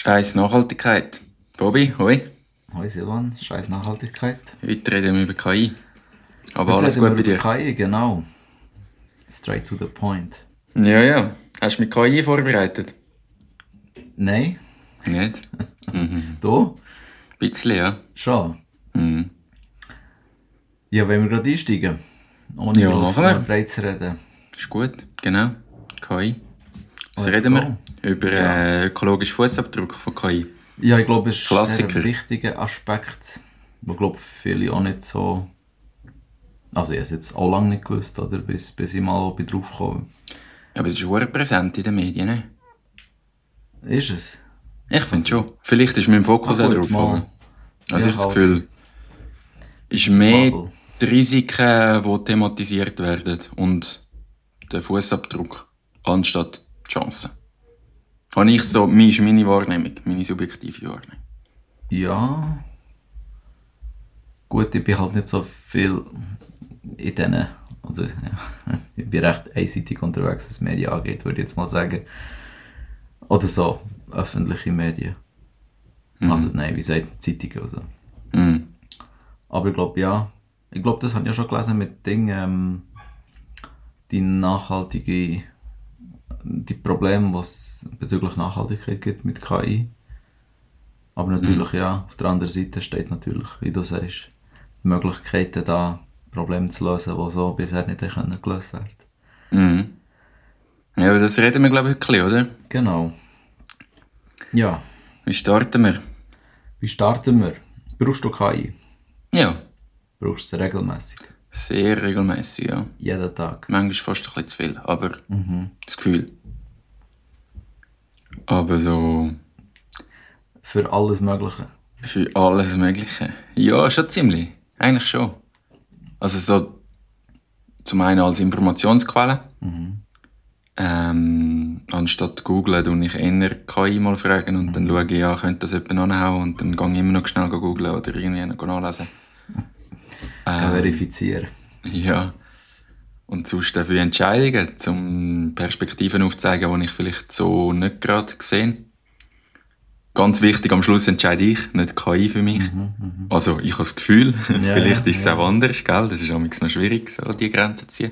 Scheiß Nachhaltigkeit. Bobby, hoi. Hoi Silvan, scheiß Nachhaltigkeit. Heute reden wir über KI. Aber Heute alles reden gut bei wir dir? über KI, genau. Straight to the point. Ja. Hast du mit KI vorbereitet? Nein, Nicht? du? Ein bisschen, ja. Schon. Mhm. Ja, wenn wir gerade einsteigen, ohne Ja, groß machen wir. breit zu reden. Ist gut, genau. KI. Was Let's reden wir? go. Über ökologischen Fußabdruck von KI. Ja, ich glaube, es ist Klassiker. ein wichtiger Aspekt, wo glaube viele auch nicht so... Also ich habe es jetzt auch lange nicht gewusst, oder? Bis ich mal drauf komme. Ja, aber es ist schon präsent in den Medien, ne? Ist es? Ich finde schon. Vielleicht ist mein Fokus auch drauf. Aber also Ja, ich habe das Gefühl, ist mehr die Risiken, die thematisiert werden und der Fußabdruck anstatt die Chancen. Habe ich so, ist meine Wahrnehmung, meine subjektive Wahrnehmung. Ja. Gut, ich bin halt nicht so viel in denen. Also, ja, ich bin recht einseitig unterwegs, was Medien angeht, würde ich jetzt mal sagen. Oder so, öffentliche Medien. Also, nein, wie sagt Zeitungen oder so. Mhm. Aber ich glaube, ja. Ich glaube, das habe ich ja schon gelesen mit Dingen, die nachhaltige. Die Probleme, die es bezüglich Nachhaltigkeit gibt mit KI. Aber natürlich, ja, auf der anderen Seite steht natürlich, wie du sagst, die Möglichkeiten da, Probleme zu lösen, die so bisher nicht gelöst werden können. Mhm. Ja, aber das reden wir, glaube ich, wirklich, oder? Genau. Ja, Wie starten wir? wie starten wir? Brauchst du KI? Ja, Brauchst du es regelmäßig? sehr regelmäßig, ja. Jeden Tag? Manchmal fast ein bisschen zu viel, aber das Gefühl. Aber so Für alles Mögliche? für alles Mögliche. Ja, schon ziemlich. Eigentlich schon. Also so zum einen als Informationsquelle. Anstatt googlen, tue ich eher KI mal fragen und dann schaue ich, ja, könnte das jemand anhauen und dann gehe ich immer noch schnell googlen oder irgendwie noch nachlesen. Verifizieren? Ja. Und sonst für Entscheidungen, um Perspektiven aufzuzeigen, die ich vielleicht so nicht gerade sehe. Ganz wichtig, am Schluss entscheide ich, nicht KI für mich. Also ich habe das Gefühl, vielleicht ist es auch anders, gell? Das ist manchmal noch schwierig, so die Grenzen zu ziehen.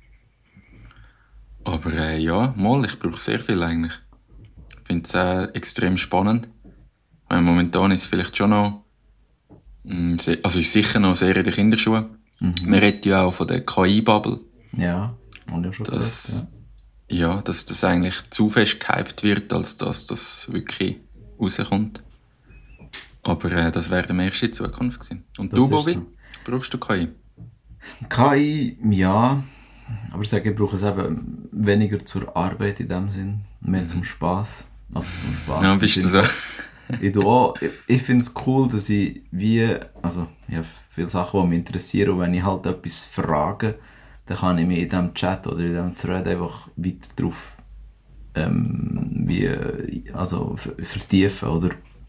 Aber ja, ich brauche sehr viel eigentlich. Ich finde es extrem spannend. Weil momentan ist es vielleicht schon noch, also ist sicher noch sehr in den Kinderschuhen. Man redet ja auch von der KI-Bubble. Ja, und ja schon Dass das eigentlich zu fest gehypt wird, als dass das wirklich rauskommt. Aber das werden wir erst in Zukunft sehen. Und Das du, ist Bobby? so. Brauchst du KI? KI, ja. Aber ich sage, ich brauche es eben weniger zur Arbeit in dem Sinn, mehr zum Spass. Also zum Spass. Ja, bist du so? Ich finde es cool, dass ich also ich habe viele Sachen, die mich interessieren, und wenn ich halt etwas frage, dann kann ich mich in diesem Chat oder in diesem Thread einfach weiter drauf vertiefen, oder?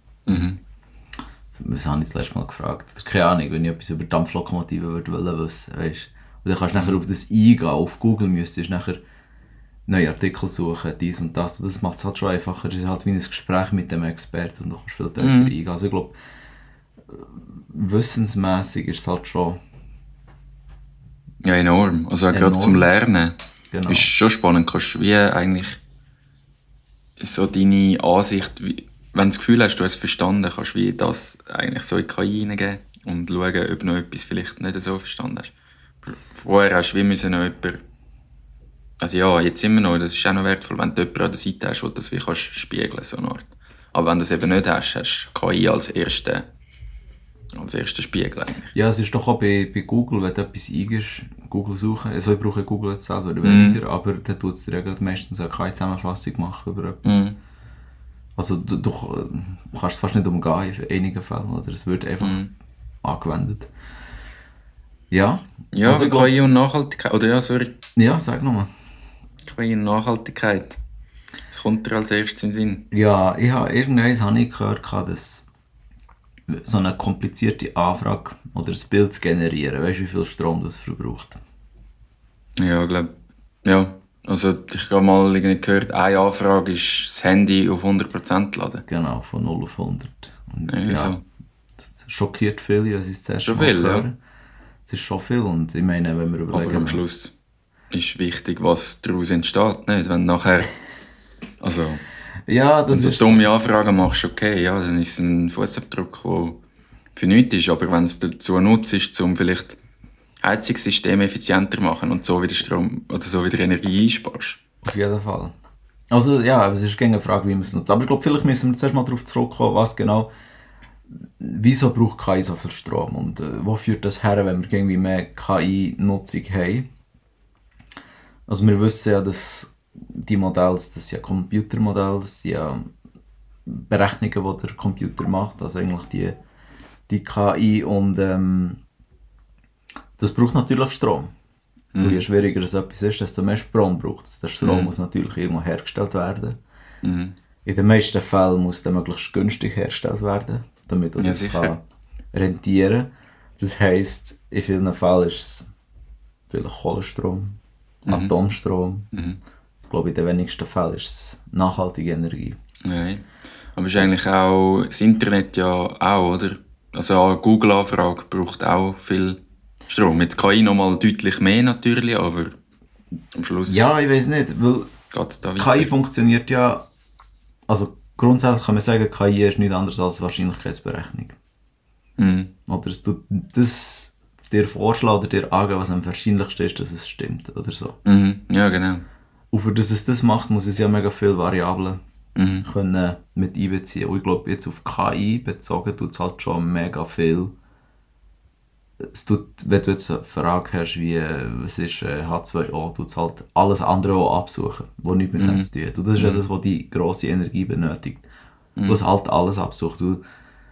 Was habe ich das letzte Mal gefragt? Keine Ahnung, wenn ich etwas über Dampflokomotiven würde wissen, weißt. Und dann kannst du nachher auf das eingehen, auf Google müsstest du nachher neue Artikel suchen, dies und das. Und das macht es halt schon einfacher. Es ist halt wie ein Gespräch mit dem Experten und du kannst viel tiefer eingehen. Also ich glaube, wissensmässig ist es halt schon... Ja, enorm. Also auch gerade zum Lernen. Genau. Ist schon spannend. Kannst wie eigentlich so deine Ansicht, wenn du das Gefühl hast, du hast es verstanden, kannst du wie das eigentlich so in die KI reingeben und schauen, ob du noch etwas vielleicht nicht so verstanden hast. Vorher hast du wie müssen noch jemanden, also ja, jetzt immer noch, das ist auch noch wertvoll, wenn du jemanden an der Seite hast, wo du das wie kannst spiegeln, so eine Art. Aber wenn du das eben nicht hast, hast du KI als ersten Spiegel eigentlich. Ja, es ist doch auch bei Google, wenn du etwas eingibst, Google suchen, also ich brauche Google jetzt selber weniger, aber dann tut es dir ja gerade meistens auch keine Zusammenfassung machen über etwas. Also du kannst es fast nicht umgehen in einigen Fällen, oder? Es wird einfach angewendet. Ja. Ja, also KI und Nachhaltigkeit, oder ja, sorry. Ja, sag nochmal. KI und Nachhaltigkeit. Was kommt dir als erstes in den Sinn? Ja, irgendwann habe ich gehört, dass so eine komplizierte Anfrage oder ein Bild zu generieren, weißt du, wie viel Strom das verbraucht? Ja, glaube ja. Also ich habe mal irgendwie gehört, eine Anfrage ist das Handy auf 100% laden. Genau, von 0 auf 100. Und Irgendwie ja, so. das schockiert viele, wenn sie es das erste Schon Mal viel, ja. hören. Es ist schon viel und ich meine, wenn wir Aber am überlegen... Schluss ist wichtig, was daraus entsteht, nicht? Wenn nachher, also, Ja, wenn das du ist... dumme Anfragen machst, okay, ja, dann ist es ein Fußabdruck, der für nichts ist. Aber wenn es dazu nutzt, um vielleicht Heizungssystem effizienter zu machen und so wieder Strom oder so wieder Energie einsparst. Auf jeden Fall. Also ja, aber es ist gerne eine Frage, wie man es nutzt. Aber ich glaube, vielleicht müssen wir zuerst mal darauf zurückkommen, was genau... Wieso braucht KI so viel Strom und wo führt das her, wenn wir irgendwie mehr KI-Nutzung haben? Also wir wissen ja, dass die Modelle, das sind ja Computermodelle, das sind ja Berechnungen, die der Computer macht, also eigentlich die KI und das braucht natürlich Strom. Und je schwieriger es etwas ist, desto mehr Strom braucht es. Der Strom muss natürlich irgendwo hergestellt werden. In den meisten Fällen muss der möglichst günstig hergestellt werden, damit er Ja, das sicher. kann rentieren. Das heisst, in vielen Fällen ist es vielleicht Kohlenstrom, Atomstrom. Ich glaube, in den wenigsten Fällen ist es nachhaltige Energie. Nein. Aber es ist eigentlich auch, das Internet ja auch, oder? Also eine Google-Anfrage braucht auch viel Strom. Jetzt KI nochmal deutlich mehr natürlich, aber am Schluss Ja, ich weiß nicht, weil geht es da weiter. KI funktioniert ja, also grundsätzlich kann man sagen, KI ist nichts anderes als Wahrscheinlichkeitsberechnung. Oder es tut das dir vorschlagen oder dir angeben, was am wahrscheinlichsten ist, dass es stimmt oder so. Ja, genau. Und für das es das macht, muss es ja mega viele Variablen können mit einbeziehen. Und ich glaube, jetzt auf KI bezogen tut es halt schon mega viel. Es tut, wenn du jetzt eine Frage hast, wie was ist H2O, tut es halt alles andere auch absuchen, was nichts mit dem zu tun hat. Und das ist ja das, was die grosse Energie benötigt. Was halt alles absucht. Und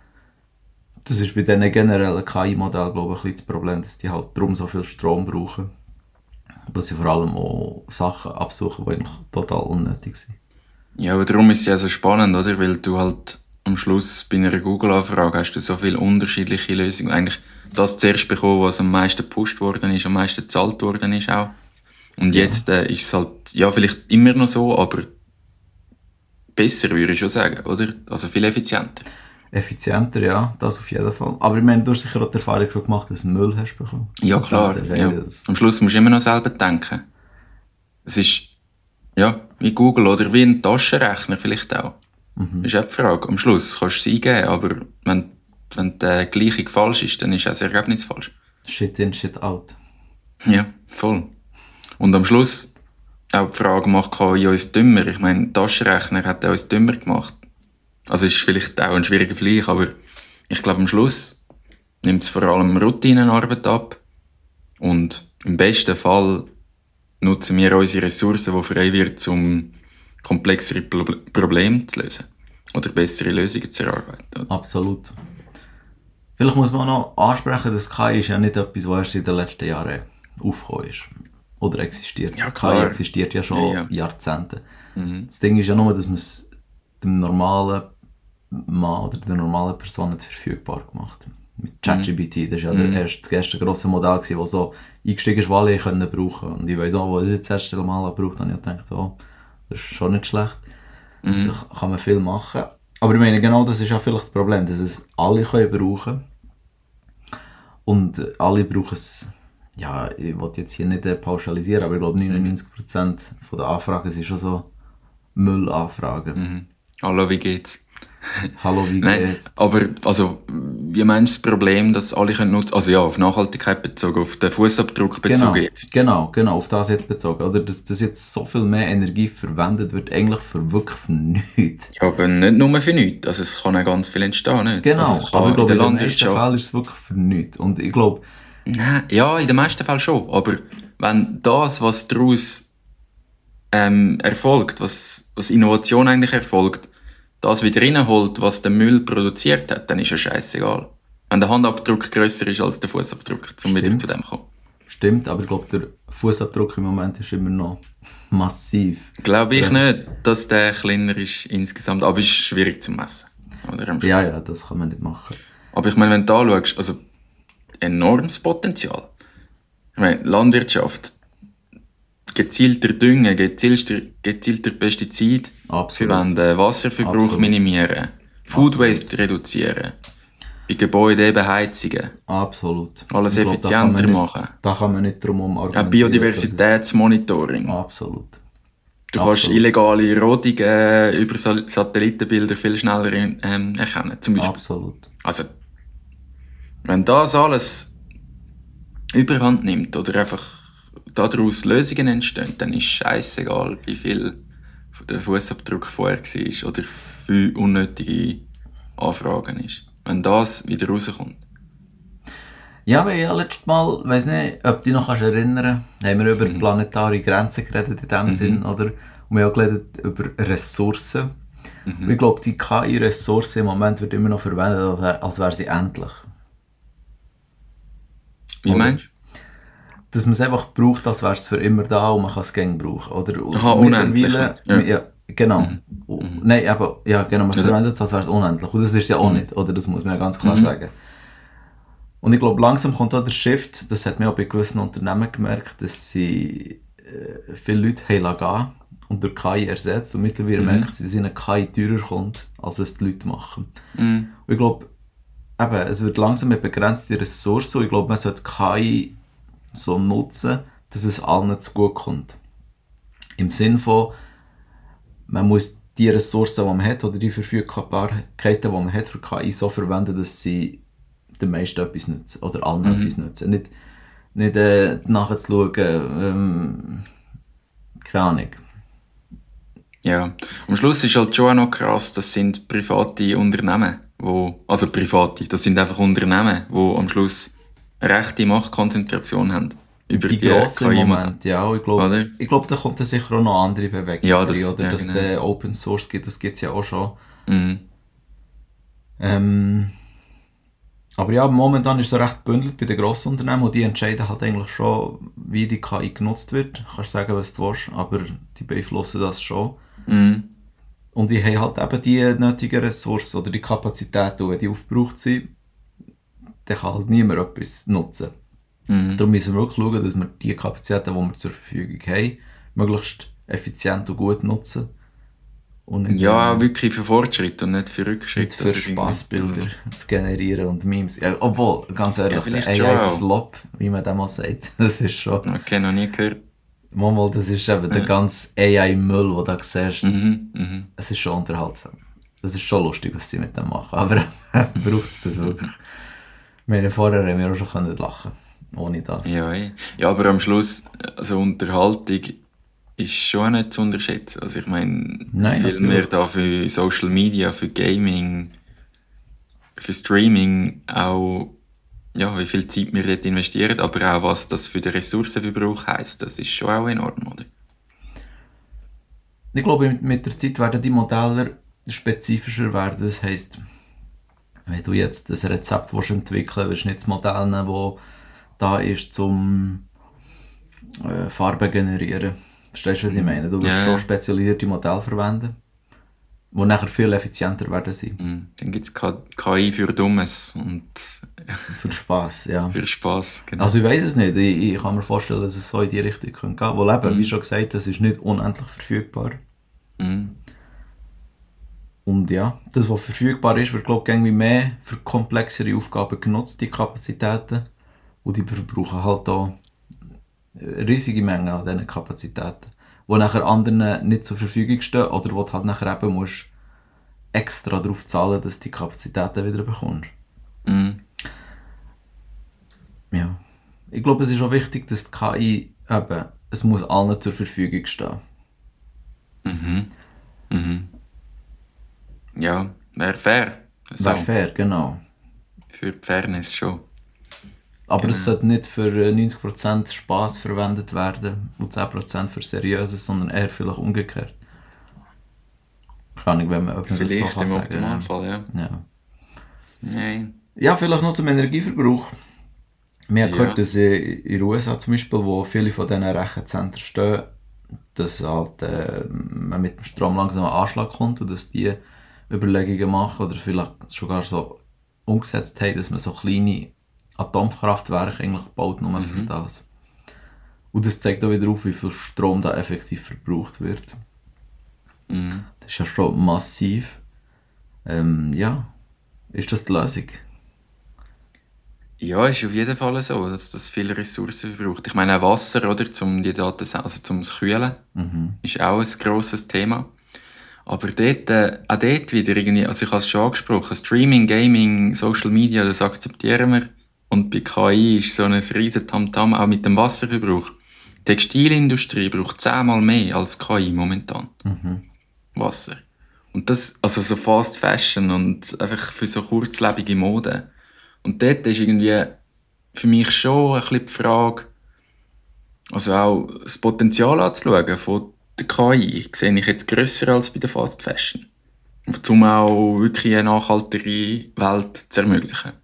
das ist bei diesen generellen KI-Modellen, glaube ich, ein bisschen das Problem, dass die halt darum so viel Strom brauchen. Weil sie vor allem auch Sachen absuchen, die eigentlich total unnötig sind. Ja, aber darum ist es ja so spannend, oder? Weil du halt am Schluss bei einer Google-Anfrage hast du so viele unterschiedliche Lösungen. Eigentlich das zuerst bekommen, was am meisten gepusht worden ist, am meisten gezahlt worden ist auch. Und jetzt ist es halt, ja, vielleicht immer noch so, aber besser, würde ich schon sagen, oder? Also viel effizienter. Effizienter, ja, das auf jeden Fall. Aber ich meine, du hast sicher auch die Erfahrung schon gemacht, dass du Müll hast bekommen. Ja, klar. Das ist Ja. das- Am Schluss musst du immer noch selber denken. Es ist, ja, wie Google oder wie ein Taschenrechner vielleicht auch. Das ist auch die Frage. Am Schluss kannst du es eingeben, aber wenn die Gleichung falsch ist, dann ist auch das Ergebnis falsch. Shit in, shit out. Ja, voll. Und am Schluss auch die Frage, macht KI uns dümmer? Ich meine, der Taschenrechner hat uns dümmer gemacht. Also ist vielleicht auch ein schwieriger Vergleich, aber ich glaube, am Schluss nimmt es vor allem Routinenarbeit ab. Und im besten Fall nutzen wir unsere Ressourcen, die frei wird, um komplexere Probleme zu lösen. Oder bessere Lösungen zu erarbeiten. Absolut. Vielleicht muss man auch noch ansprechen, dass KI ist ja nicht etwas, was erst in den letzten Jahren aufgekommen ist. Oder existiert. Ja, KI klar. existiert ja schon Ja. Jahrzehnte. Das Ding ist ja nur, dass man es dem normalen Mann oder der normalen Person nicht verfügbar gemacht hat. Mit ChatGPT, das war ja das erste grosse Modell, das so eingestiegen ist, was alle brauchen können. Und ich weiss auch, als ich das erste Mal gebraucht habe, habe ich gedacht, oh, das ist schon nicht schlecht. Da kann man viel machen. Aber ich meine, genau das ist ja vielleicht das Problem, dass es alle können brauchen. Und alle brauchen es, ja, ich will jetzt hier nicht pauschalisieren, aber ich glaube 99% von den Anfragen sind schon so Müllanfragen. Hallo, wie geht's? Hallo, wie Nein, geht's? aber also, wie meinst du das Problem, dass alle können nutzen? Also ja, auf Nachhaltigkeit bezogen, auf den Fußabdruck bezogen jetzt. Genau, auf das jetzt bezogen. Oder dass jetzt so viel mehr Energie verwendet wird, eigentlich für wirklich für nichts. Ja, aber nicht nur für nichts. Also es kann auch ganz viel entstehen, nicht? Genau, Also es kann aber ich glaube, in der in den meisten Landwirtschaft. Fällen ist es wirklich für nichts. Und ich glaube, Nein, ja, in den meisten Fällen schon. Aber wenn das, was daraus erfolgt, was Innovation eigentlich erfolgt, das wieder reinholt, was der Müll produziert hat, dann ist ja scheißegal. Wenn der Handabdruck grösser ist als der Fußabdruck, um wieder zu dem zu kommen. stimmt, aber ich glaube, der Fußabdruck im Moment ist immer noch massiv. Glaube ich nicht, dass der kleiner ist insgesamt, aber es ist schwierig zu messen. Oder am Schluss. Ja, das kann man nicht machen. Aber ich meine, wenn du anschaust, also enormes Potenzial. Ich meine, Landwirtschaft, gezielter Düngen, gezielter Pestizid Absolut. verwenden, Wasserverbrauch Absolut. minimieren, Food Waste reduzieren, bei Gebäuden eben Heizungen, Absolut. alles Ich glaub, effizienter machen. Da kann man nicht drum herum Auch argumentieren. Biodiversitätsmonitoring. Absolut. Du kannst Absolut. illegale Rodung über Satellitenbilder viel schneller erkennen, zum Beispiel. Absolut. Also, wenn das alles Überhand nimmt oder einfach daraus Lösungen entstehen, dann ist scheißegal, wie viel der Fußabdruck vorher war oder wie unnötige Anfragen ist. Wenn das wieder rauskommt. Ja, wir haben ja letztes Mal, weiss nicht, ob du dich noch kannst erinnern, haben wir über planetare Grenzen geredet in dem Sinn, oder? Und wir haben auch geredet über Ressourcen. Und ich glaube, die KI-Ressource im Moment wird immer noch verwendet, als wäre sie endlich. Wie Oder? meinst du? Dass man es einfach braucht, als wäre es für immer da und man kann es gerne brauchen. Oder Aha, unendlich. mittlerweile- ja, genau. Nein, aber, ja, genau, man verwendet es, als wäre es unendlich. Und das ist ja auch nicht, oder? Das muss man ja ganz klar sagen. Und ich glaube, langsam kommt auch der Shift, das hat man auch bei gewissen Unternehmen gemerkt, dass sie viele Leute haben gehen und durch KI ersetzt. Und mittlerweile merken sie, dass ihnen KI teurer kommt, als was die Leute machen. Und ich glaube, eben, es wird langsam mit begrenzten Ressourcen und ich glaube, man sollte KI so nutzen, dass es allen zugutekommt. Im Sinn von, man muss die Ressourcen, die man hat, oder die Verfügbarkeiten, die man hat für KI, so verwenden, dass sie den meisten etwas nützen. Oder allen etwas nützen. Nicht nachzuschauen, keine Ahnung. Ja, am Schluss ist halt schon auch noch krass, das sind private Unternehmen, also private, das sind einfach Unternehmen, die am Schluss eine rechte Machtkonzentration haben. Über Die grossen im Moment, ja. Und Oder? ich glaube, da kommt dann sicher auch noch andere Bewegungen Ja, rein, das- oder ja, dass genau. der Open Source gibt, das gibt es ja auch schon. Mhm. Aber ja, momentan ist es recht gebündelt bei den grossen Unternehmen und die entscheiden halt eigentlich schon, wie die KI genutzt wird. Du kannst sagen, was du willst, aber die beeinflussen das schon. Mhm. Und die haben halt eben die nötigen Ressourcen oder die Kapazitäten, und wenn die aufgebraucht sind, dann kann halt niemand etwas nutzen. Darum müssen wir wirklich schauen, dass wir die Kapazitäten, die wir zur Verfügung haben, möglichst effizient und gut nutzen. Und nicht, Ja, wirklich für Fortschritt und nicht für nicht Rückschritt. für Spaßbilder zu generieren und Memes. Ja, obwohl, ganz ehrlich, Ja, vielleicht der schon AI-Slop, wie man dem mal sagt, das ist schon... Okay, noch nie gehört. Manchmal, das ist eben der ganze AI-Müll, den du da siehst. Mhm. Es ist schon unterhaltsam. Es ist schon lustig, was sie mit dem machen. Aber braucht es das wirklich? Meine vorher haben wir auch schon können lachen. Ohne das. Ja, ja, aber am Schluss, also Unterhaltung ist schon nicht zu unterschätzen. Also ich meine, Nein, wie viel natürlich. wir da für Social Media, für Gaming, für Streaming auch, ja, wie viel Zeit wir dort investieren, aber auch was das für den Ressourcenverbrauch heisst, das ist schon auch enorm, oder? Ich glaube, mit der Zeit werden die Modelle spezifischer werden. Das heisst, wenn du jetzt ein Rezept entwickeln willst, willst du nicht das Modell nehmen, das da ist, zum Farben generieren. Verstehst du, was ich meine? Du willst Ja. schon spezialisierte Modelle verwenden, die nachher viel effizienter werden sein. Dann gibt es KI für Dummes und Für Spass, ja. für Spass, genau. Also ich weiß es nicht. Ich kann mir vorstellen, dass es so in die Richtung gehen könnte. Weil eben, wie schon gesagt, das ist nicht unendlich verfügbar. Mhm. Und ja, das, was verfügbar ist, wird, glaube ich, irgendwie mehr für komplexere Aufgaben genutzt, die Kapazitäten. Und die verbrauchen halt auch riesige Mengen an diesen Kapazitäten, die nachher anderen nicht zur Verfügung stehen oder wo du halt nachher eben musst extra darauf zahlen, dass du die Kapazitäten wieder bekommst. Mhm. Ja. Ich glaube, es ist auch wichtig, dass die KI eben, es muss allen zur Verfügung stehen. Ja, wäre fair. Also, Wäre fair, genau. für die Fairness schon. Aber es sollte nicht für 90% Spass verwendet werden und 10% für Seriöses, sondern eher vielleicht umgekehrt. Kann ich, wenn man das so Vielleicht kann im sagen. Optimalfall, ja. Ja. Nein. Ja, vielleicht noch zum Energieverbrauch. Wir haben Ja. gehört, dass in den USA zum Beispiel, wo viele von diesen Rechenzentren stehen, dass halt, man mit dem Strom langsam einen Anschlag kommt und dass die Überlegungen machen oder vielleicht sogar so umgesetzt haben, dass man so kleine Atomkraftwerke eigentlich baut, nur für das. Und das zeigt auch wieder auf, wie viel Strom da effektiv verbraucht wird. Mhm. Das ist ja schon massiv. Ja, ist das die Lösung? Ja, ist auf jeden Fall so, dass das viele Ressourcen verbraucht. Ich meine, auch Wasser, oder, zum die Daten, also zum Kühlen, ist auch ein grosses Thema. Aber dort, auch dort wieder irgendwie, also ich habe es schon angesprochen, Streaming, Gaming, Social Media, das akzeptieren wir. Und bei KI ist so ein riesen Tamtam, auch mit dem Wasserverbrauch. Die Textilindustrie braucht 10-mal mehr als KI momentan. Wasser. Und das, also so Fast Fashion und einfach für so kurzlebige Mode. Und dort ist irgendwie für mich schon ein bisschen die Frage, also auch das Potenzial anzuschauen von der KI, sehe ich jetzt grösser als bei der Fast Fashion. Um auch wirklich eine nachhaltigere Welt zu ermöglichen.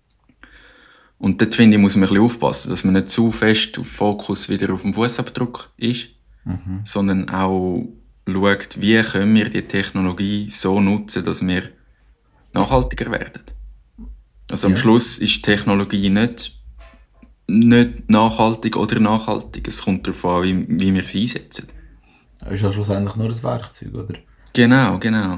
Und dort finde ich, muss man ein bisschen aufpassen, dass man nicht zu fest auf Fokus wieder auf dem Fußabdruck ist, sondern auch schaut, wie können wir die Technologie so nutzen, dass wir nachhaltiger werden. Also am Ja. Schluss ist Technologie nicht nachhaltig oder nachhaltig. Es kommt darauf an, wie wir sie einsetzen. Das ist ja schlussendlich nur ein Werkzeug, oder? Genau.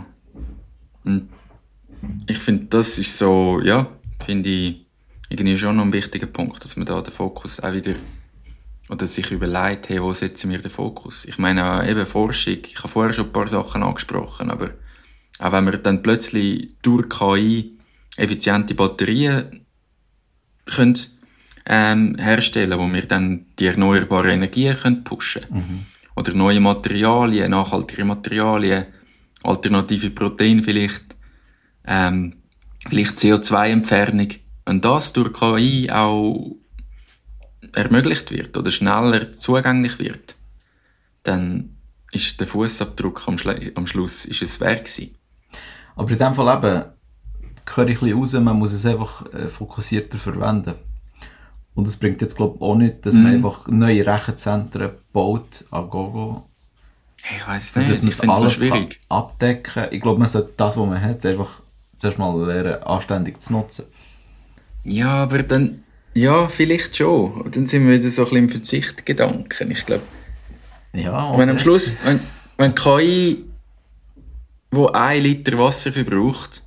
Und ich finde, das ist so, ja, finde ich irgendwie schon noch ein wichtiger Punkt, dass man da den Fokus auch wieder, oder sich überlegt, hey, wo setzen wir den Fokus? Ich meine, eben Forschung, ich habe vorher schon ein paar Sachen angesprochen, aber auch wenn wir dann plötzlich durch KI effiziente Batterien können, herstellen, wo wir dann die erneuerbaren Energien können pushen. Oder neue Materialien, nachhaltige Materialien, alternative Proteine vielleicht, vielleicht CO2-Entfernung. Wenn das durch KI auch ermöglicht wird oder schneller zugänglich wird, dann ist der Fußabdruck am Schluss ist es wert gewesen. Aber in dem Fall eben, höre ich ein bisschen raus, man muss es einfach fokussierter verwenden. Und es bringt jetzt, glaube ich, auch nicht, dass man einfach neue Rechenzentren baut an Gogo. Ich weiss Für nicht, dass man ich es finde es so alles schwierig. kann abdecken. Ich glaube, man sollte das, was man hat, einfach zuerst mal lernen, anständig zu nutzen. Ja, aber dann, ja, vielleicht schon. Und dann sind wir wieder so ein bisschen im Verzichtgedanken. Ich glaube, Ja, wenn am Schluss, wenn KI, wo 1 Liter Wasser verbraucht,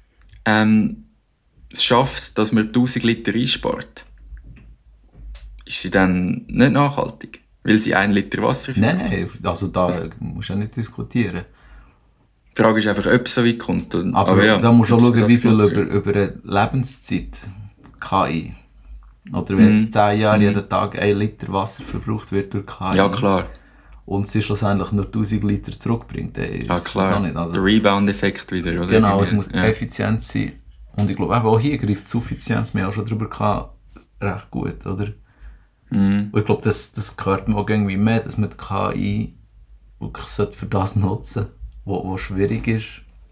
es schafft, dass man 1000 Liter einspart, ist sie dann nicht nachhaltig? Weil sie 1 Liter Wasser verbraucht? Nein, also da musst du ja nicht diskutieren. Die Frage ist einfach, ob es so weit kommt. Aber ja, da musst du auch ob schauen, das wie viel nutzen. über eine Lebenszeit KI. Oder wenn jetzt 10 Jahre jeden Tag 1 Liter Wasser verbraucht wird durch KI. Ja, klar. Und sie schlussendlich nur 1000 Liter zurückbringt, dann ist Ja, das klar. auch nicht. Also, Der Rebound-Effekt wieder, oder? genau, es Irgendwie. muss effizient sein. Und ich glaube, eben auch hier greift Suffizienz, wir haben auch schon darüber gehabt, recht gut, oder? Und ich glaube, das gehört mir auch irgendwie mehr, dass man die KI wirklich für das nutzen sollte, was schwierig ist.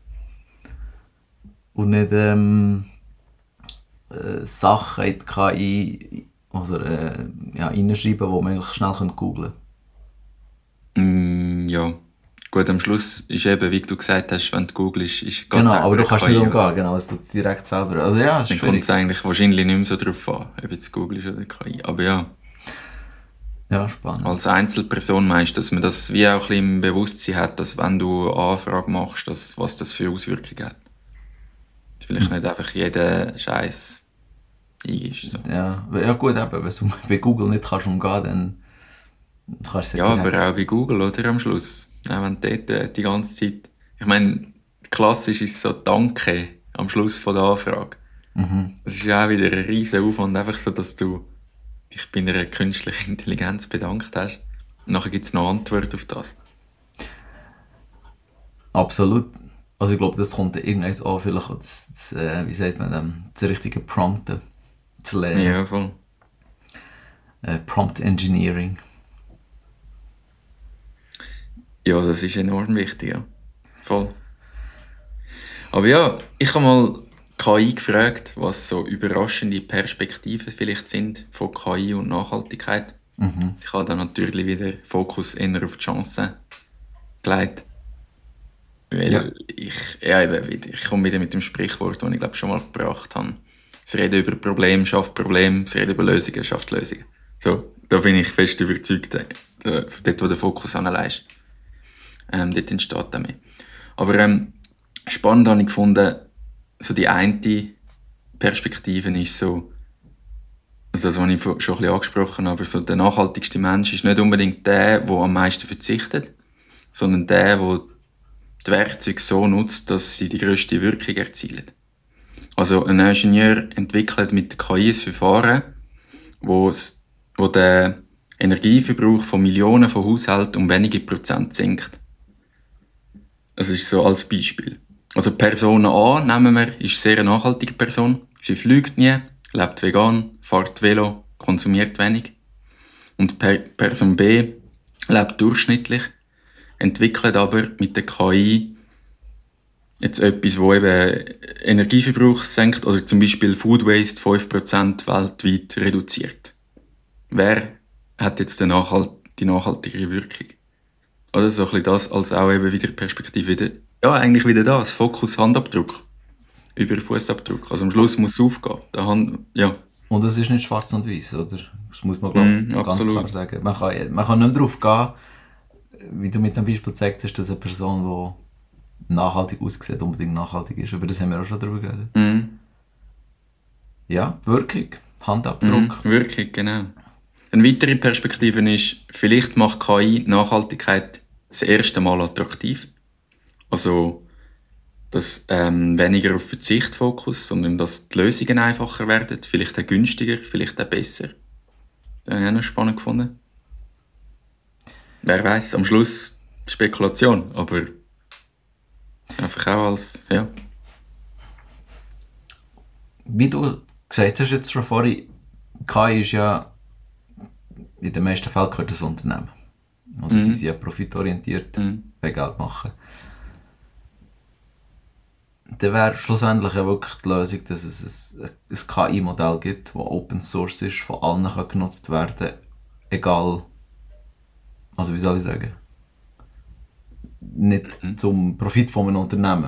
Und nicht Sachen in die KI oder, reinschreiben, die man eigentlich schnell googeln kann. Ja. Gut, am Schluss ist eben, wie du gesagt hast, wenn du googelst, ist Genau, aber du über kannst KI, nicht oder? umgehen, genau, es tut direkt selber. Also ja, es Dann ist kommt schwierig. es eigentlich wahrscheinlich nicht mehr so drauf an, ob jetzt Google ist oder KI. Aber ja, Ja, spannend. als Einzelperson meinst du, dass man das wie auch ein bisschen im Bewusstsein hat, dass wenn du eine Anfrage machst, was das für Auswirkungen hat. Dass vielleicht nicht einfach jeder Scheiß ist. So. Ja, ja gut, eben, wenn du bei Google nicht kannst umgehen, dann kannst du es Ja, direkt. aber auch bei Google, oder? Am Schluss. Ja, wenn du dort die ganze Zeit. Ich meine, klassisch ist so Danke am Schluss von der Anfrage. Das ist ja auch wieder ein riesen Aufwand, einfach so, dass du dich bei einer künstlichen Intelligenz bedankt hast. Und nachher gibt es noch Antwort auf das. Absolut. Also ich glaube, das kommt dann irgendwann an, vielleicht auch wie sagt man, das richtige Prompten zu lernen. Ja, voll. Prompt Engineering. Ja, das ist enorm wichtig, ja. Voll. Aber ja, ich habe mal KI gefragt, was so überraschende Perspektiven vielleicht sind von KI und Nachhaltigkeit. Ich habe dann natürlich wieder Fokus eher auf die Chancen gelegt. Weil ich komme wieder mit dem Sprichwort, das ich glaube schon mal gebracht habe. Das Reden über Probleme schafft Probleme, das Reden über Lösungen schafft Lösungen. So, Da bin ich fest überzeugt, dort wo der Fokus anlegst. Dort entsteht dann mehr. Aber spannend habe ich gefunden, so die eine Perspektive ist so, also das, was ich schon ein bisschen angesprochen habe, aber so der nachhaltigste Mensch ist nicht unbedingt der am meisten verzichtet, sondern der die Werkzeuge so nutzt, dass sie die grösste Wirkung erzielen. Also ein Ingenieur entwickelt mit der KI ein Verfahren, wo den Energieverbrauch von Millionen von Haushalten um wenige Prozent senkt. Das ist so als Beispiel. Also Person A, nehmen wir, ist eine sehr nachhaltige Person. Sie fliegt nie, lebt vegan, fährt Velo, konsumiert wenig. Und Person B lebt durchschnittlich, entwickelt aber mit der KI jetzt etwas, wo eben Energieverbrauch senkt oder zum Beispiel Food Waste 5% weltweit reduziert. Wer hat jetzt die nachhaltigere Wirkung? Oder so ein bisschen das als auch eben wieder Perspektive wieder, ja, eigentlich wieder das, Fokus Handabdruck über Fußabdruck. Also am Schluss muss es aufgehen. Ja. Und es ist nicht schwarz und weiß, oder? Das muss man, glaube ich, ganz klar sagen. Man kann nicht darauf gehen, wie du mit dem Beispiel gezeigt hast, dass eine Person, die nachhaltig aussieht, unbedingt nachhaltig ist. Über das haben wir auch schon drüber geredet. Mhm. Ja, Wirkung, Handabdruck. Wirkung, genau. Eine weitere Perspektive ist, vielleicht macht KI Nachhaltigkeit das erste Mal attraktiv. Also, dass weniger auf Verzicht Fokus, sondern dass die Lösungen einfacher werden, vielleicht auch günstiger, vielleicht auch besser. Das habe ich auch noch spannend gefunden. Wer weiß, am Schluss Spekulation, aber einfach auch als, ja. Wie du gesagt hast jetzt schon vorhin, KI ist ja in den meisten Fällen gehört das Unternehmen. Oder die sind ja profitorientiert, wollen Geld machen. Dann wäre schlussendlich ja wirklich die Lösung, dass es ein KI-Modell gibt, das Open Source ist, von allen kann genutzt werden, egal, also wie soll ich sagen, nicht zum Profit von einem Unternehmen.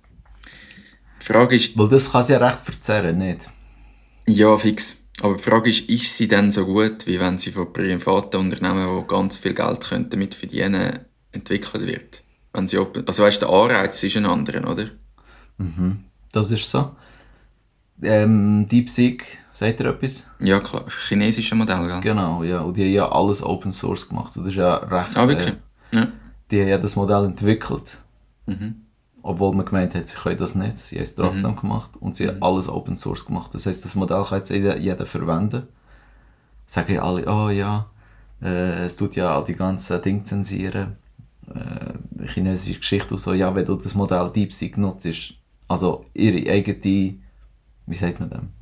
Die Frage ist... Weil das kann sie ja recht verzerren, nicht? Ja, fix. Aber die Frage ist sie denn so gut, wie wenn sie von privaten Unternehmen, die ganz viel Geld damit verdienen, entwickelt wird? Wenn sie also weißt, der Anreiz ist ein anderer, oder? Mhm. Das ist so. DeepSeek, sagt ihr etwas? Ja, klar. Chinesische Modell, gell? Genau, ja. Und die haben ja alles Open Source gemacht. Und das ist ja recht... wirklich? Ja. Die haben ja das Modell entwickelt. Mhm. Obwohl man gemeint hat, sie können das nicht. Sie haben es trotzdem gemacht. Und sie haben alles Open Source gemacht. Das heisst, das Modell kann jetzt jeder verwenden. Sagen alle, oh ja, es tut ja all die ganzen Dinge zensieren. Chinesische Geschichte und so. Ja, wenn du das Modell DeepSeek nutzt, also ihre eigene, wie sagt man dem?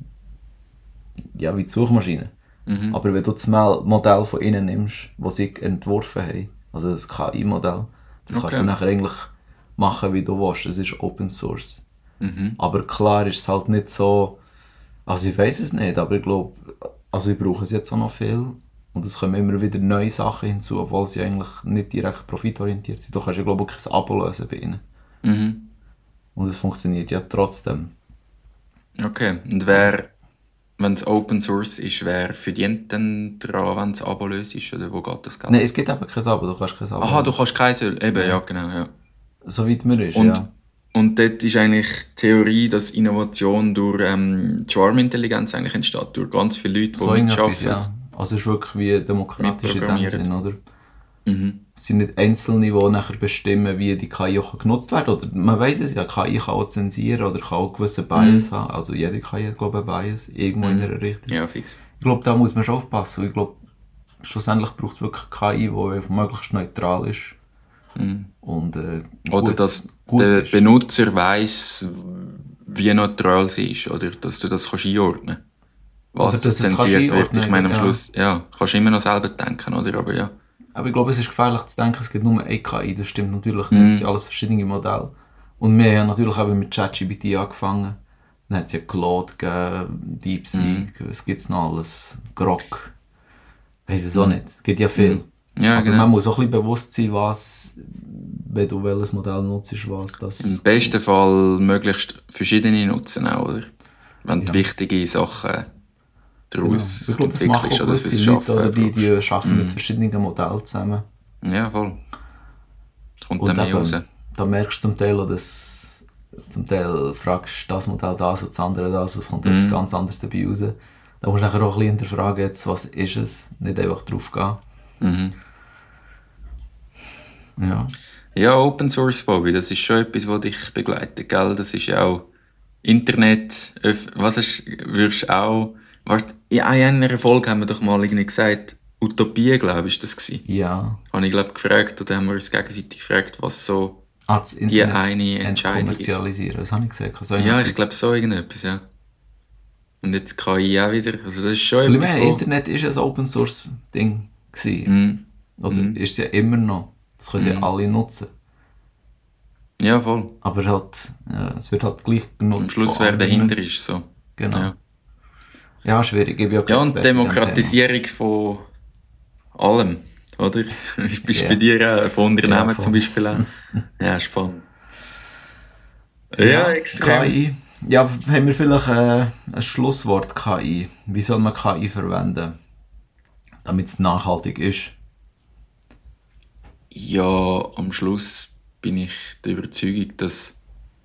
Ja, wie die Suchmaschine. Mhm. Aber wenn du das Modell von ihnen nimmst, das sie entworfen haben, also das KI-Modell, das kannst du nachher eigentlich machen, wie du willst. Es ist Open Source. Mhm. Aber klar ist es halt nicht so, also ich weiss es nicht, aber ich glaube, also ich brauche es jetzt auch noch viel und es kommen immer wieder neue Sachen hinzu, obwohl sie eigentlich nicht direkt profitorientiert sind. Du kannst ja glaube ich kein Abo lösen bei ihnen. Mhm. Und es funktioniert ja trotzdem. Okay, und wenn es Open Source ist, wer verdient denn daran, wenn es Abo löst ist? Oder wo geht das Geld? Nein, es gibt eben kein Abo, du kannst kein Abo Aha, lösen. du kannst keins, eben, ja genau, ja. So weit mir ist, Und, ja. und dort ist eigentlich die Theorie, dass Innovation durch die Schwarmintelligenz eigentlich entsteht, durch ganz viele Leute, die So irgendetwas, mitarbeiten. ja. Also es ist wirklich wie demokratisch in dem Mitprogrammiert. Sinn, oder? Mhm. Es sind nicht Einzelne, die nachher bestimmen, wie die KI auch genutzt wird. Oder man weiss es ja, KI kann auch zensieren oder kann auch einen gewissen Bias haben. Also jede KI hat, glaube ich, einen Bias, irgendwo in einer Richtung. Ja, fix. Ich glaube, da muss man schon aufpassen. Ich glaube, schlussendlich braucht es wirklich KI, die möglichst neutral ist. Mhm. Und, Oder gut, dass gut der ist. Benutzer weiss, wie neutral sie ist, oder dass du das kannst einordnen kannst. Was Oder das dass du es zensiert kannst wird. Ich meine, am einordnen, ja. Schluss, ja, kannst du immer noch selber denken, oder? Aber ja. Aber ich glaube, es ist gefährlich zu denken, es gibt nur eine KI. Das stimmt natürlich nicht. Es sind alles verschiedene Modelle. Und wir haben natürlich eben mit ChatGPT angefangen. Dann hat es ja Claude gegeben, DeepSeek, was gibt es noch alles? Grok. Weiss es auch nicht. Es gibt ja viel. Ja, Aber genau. man muss auch ein bisschen bewusst sein, was, wenn du welches Modell nutzt, was das... Im besten Fall möglichst verschiedene nutzen auch, oder? Wenn du Ja. wichtige Sachen daraus Ich glaube, das machen entwickelst auch oder das gewisse Leute, oder Schaffen die brauchst. arbeiten mit verschiedenen Modellen zusammen. Ja, voll. Kommt Und dann mehr raus. eben, da merkst du zum Teil auch, dass zum Teil fragst du das Modell das und das andere das, und es kommt etwas ganz anderes dabei raus. Da musst du nachher auch ein bisschen hinterfragen, jetzt, was ist es, nicht einfach drauf gehen. Mhm. Ja. Ja, Open Source, Bobby, das ist schon etwas, was dich begleitet, gell? Das ist ja auch Internet, würdest auch, in einer Folge haben wir doch mal irgendwie gesagt, Utopie, glaube ich, ist das gewesen. Ja. Habe ich, glaube gefragt, oder haben wir uns gegenseitig gefragt, was so Das die Internet eine Entscheidung ist. entkommerzialisieren, das habe ich gesagt. So Ja, etwas. ich glaube so irgendetwas, ja. Und jetzt KI auch wieder, also das ist schon Weil ich etwas, meine, wo... Internet ist ein Open Source Ding gewesen. Oder ist es ja immer noch. Das können ja alle nutzen. Ja, voll. Aber halt, ja, es wird halt gleich genutzt. Am Schluss, von wer anderen. dahinter ist, so. Genau. Ja, Ja, schwierig. Ich bin auch ja kein und Experte in dem Demokratisierung von allem, oder? Bist Ja. bei dir auch, von Unternehmen Ja, voll. zum Beispiel auch. Ja, spannend. Thema. Ja, extrem. KI. Ja, haben wir vielleicht ein Schlusswort KI? Wie soll man KI verwenden, damit es nachhaltig ist? Ja, am Schluss bin ich der Überzeugung, dass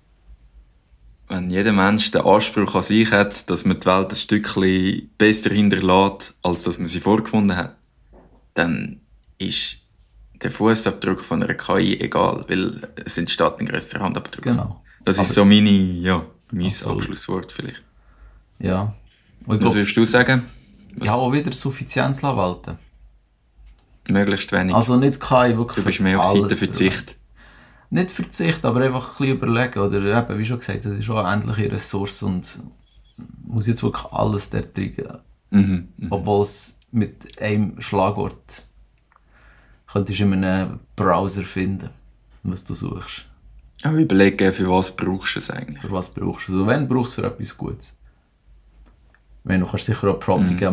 wenn jeder Mensch den Anspruch an sich hat, dass man die Welt ein Stückchen besser hinterlässt, als dass man sie vorgefunden hat, dann ist der Fußabdruck von einer KI egal, weil es entsteht ein grösserer Handabdruck. Genau. Das ist Aber- so mein Absolut. Abschlusswort vielleicht. Ja. Und ich Was glaub, würdest du sagen? ja, auch wieder Suffizienz walten. Möglichst wenig. Also nicht KI wirklich. Du bist mehr auf alles Seite Verzicht. Nicht Verzicht, aber einfach ein bisschen überlegen. Oder eben, wie schon gesagt, das ist auch eine endliche Ressource und muss jetzt wirklich alles dort drin. Mhm. Obwohl es mit einem Schlagwort könntest du in einem Browser finden, was du suchst. Aber überlegen, für was brauchst du es eigentlich? Für was brauchst du es? Also wenn brauchst du es für etwas Gutes. Wenn du kannst sicher auch Prompt geben,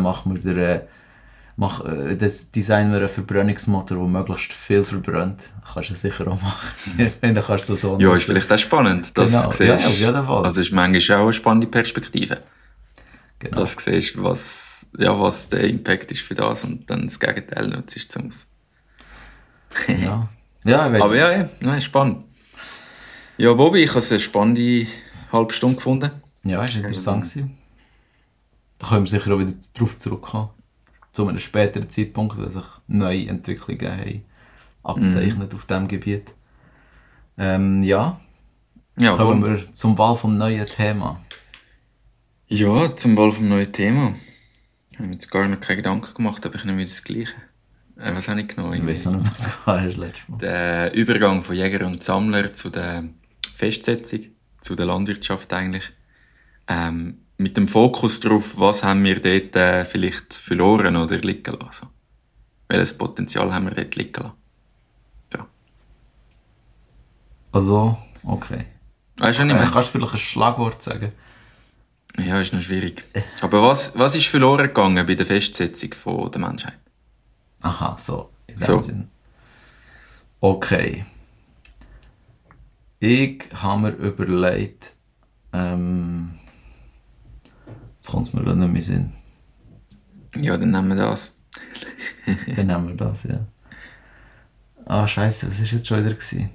mach das Design einen Verbrennungsmotor, der möglichst viel verbrennt. Kannst du sicher auch machen. Wenn du kannst so Ja, ist vielleicht auch spannend, dass Genau. du siehst. Ja, auf jeden Fall. Also ist manchmal auch eine spannende Perspektive. Genau. Dass du siehst, was der Impact ist für das und dann das Gegenteil nutzt zum Aus. Ja. Ja, ich weiss Aber nicht. ja, spannend. Ja, Bobby, ich habe es eine spannende halbe Stunde gefunden. Ja, ist interessant gewesen. Da können wir sicher auch wieder drauf zurückkommen. Zu einem späteren Zeitpunkt, wenn sich neue Entwicklungen haben abgezeichnet auf diesem Gebiet. Ja, Ja, kommen voll. wir zum Wahl vom neuen Thema. Ja, zum Wahl vom neuen Thema. Ich habe mir jetzt gar noch keine Gedanken gemacht, aber ich nehme wieder das Gleiche. Was habe ich genommen? Ich weiß noch nicht, was du hast letztes Mal. Der Übergang von Jäger und Sammler zu der Festsetzung, zu der Landwirtschaft eigentlich. Mit dem Fokus darauf, was haben wir dort vielleicht verloren oder liegen lassen. Welches Potenzial haben wir dort liegen lassen. So. Also, okay. Weißt du, was ich meine? Kannst du vielleicht ein Schlagwort sagen? Ja, ist noch schwierig. Aber was ist verloren gegangen bei der Festsetzung von der Menschheit? Aha, so. In dem So. Sinn. Okay. Ich habe mir überlegt, jetzt kommt es mir gerade nicht mehr in den Sinn. Ja, dann nehmen wir das. Dann nehmen wir das, ja. Ah, scheiße, was war jetzt schon wieder gewesen?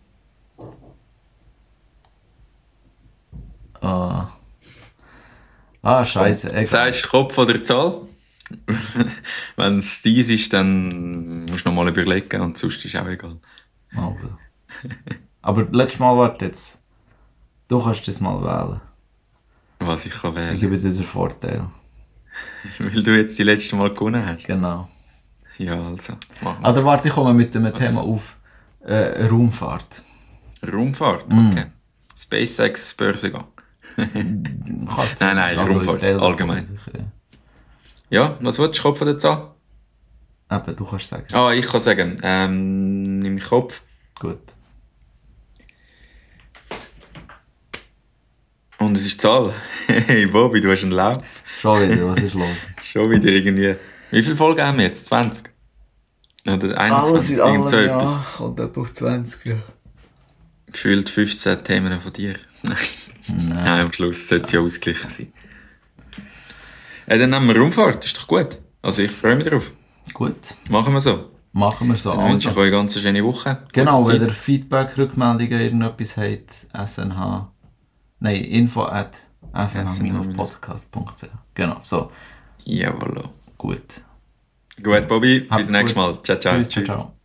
Scheiße. Egal. Sagst du Kopf oder Zahl? Wenn es dies ist, dann musst du noch mal überlegen und sonst ist auch egal. Also. Aber letztes Mal, warte jetzt. Du kannst das mal wählen. Was ich kann Ich wählen. gebe dir den Vorteil. Weil du jetzt die letzte Mal gewonnen hast. Genau. Ja, also. Machen Also warte, ich komme mit dem Thema auf. Raumfahrt. wir. Raumfahrt, okay. SpaceX Börsengang. Kannst du- Nein, Raumfahrt, Teil davon allgemein. sicher, ja. Ja, was willst du? Kopf oder Zahl? Eben, du kannst sagen. Ah, ich kann sagen. Nimm ich Kopf. Gut. Und es ist Zahl. Hey Bobby, du hast einen Lauf. Schon wieder, was ist los? Schon wieder irgendwie. Wie viele Folgen haben wir jetzt? 20? Oder 21? Irgend so etwas. kommt etwa auf 20, ja. Gefühlt 15 Themen von dir. Nein, am Schluss sollte es ja ausgeglichen sein. Dann nehmen wir Raumfahrt, ist doch gut. Also ich freue mich drauf. Gut, Machen wir so. machen wir so. Dann wünsche ich euch eine ganz schöne Woche. Genau, Gute wenn Zeit. ihr Feedback, Rückmeldungen, irgendetwas habt, info@snh-podcast.ch. Genau, so. Jawohl. Gut. Gut, Bobby. Habt's Bis nächstes gut. Mal. Ciao, ciao. Tschüss, Tschüss. ciao.